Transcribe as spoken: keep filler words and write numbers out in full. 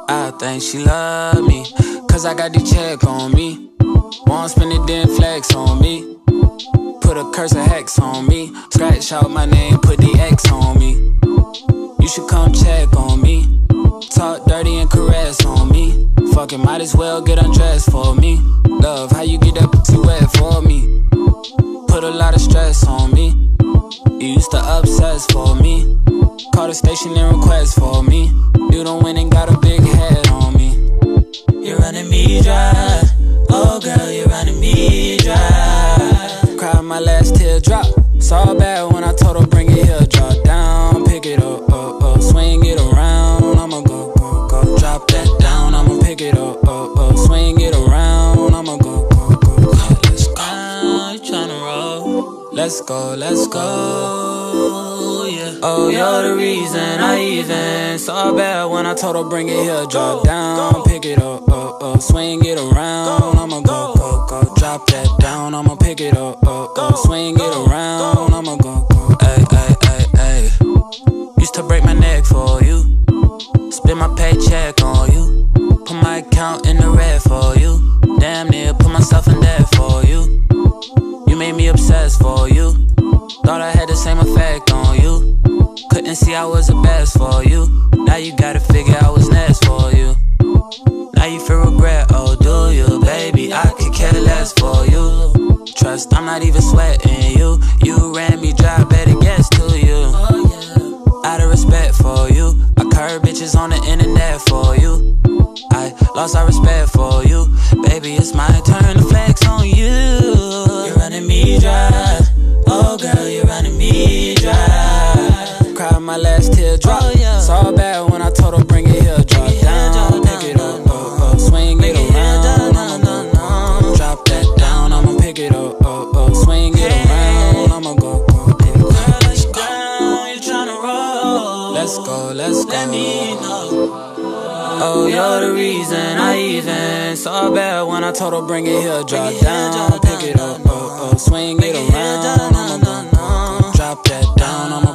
I think she love me, cause I got the check on me. Won't spend it, then flex on me. Put a curse of hex on me. Scratch out my name, put the X on me. You should come check on me. Talk dirty and caress on me. Fucking might as well get undressed for me. Love, how you get that pussy wet for me. Put a lot of stress on me. You used to obsess for me. Call the station and request for me. You don't win and got a big head on me. You're running me dry. Oh girl, you're running me dry. Cried my last teardrop. Saw bad when I told her bring it here. Drop down, pick it up, up, up. Swing it around, I'ma go, go, go. Drop that down, I'ma pick it up, up, up. Swing it around, I'ma go, go, go. Yeah, let's go. Now you tryna roll. Let's go, let's go, yeah. Oh, you're the reason I even saw bad when I told her bring it here. Drop down, pick it up, up, up. Swing it around, I'ma go, go, go. Drop that down, I'ma pick it up, up, up. Swing it around, I'ma go, go. Ay, ay, ay, ay. Used to break my neck for you. Spend my paycheck on you. Put my account in the red for you. Damn near put myself in debt for you. You made me obsessed for you. Thought I had the same effect on you. Couldn't see I was the best for you. Now you gotta figure I was next for you. Now you feel regret, oh do you? Baby, I could care less for you. Trust, I'm not even sweating you. You ran me dry, better guess to you. Out of respect for you, I curve bitches on the internet for you. I lost all respect for you. Baby, it's my turn to flex on you. You're running me dry. Oh girl, you're running me dry. Cried my last teardrop. Oh, yeah. Saw bad when I told her bring it here. Drop it down, here, pick it up, up, up. Swing it around, here, I'ma go, go. Drop that down, I'ma pick it up, up, up. Swing it around, I'ma go, go, go. Let's go. You're tryna roll. Let's go, let's go. Let me know. Oh, you're the reason I even saw bad when I told her bring it here. Drop down, pick it up, up, up. Swing it around, I'ma go, go, go. Drop that down, I'ma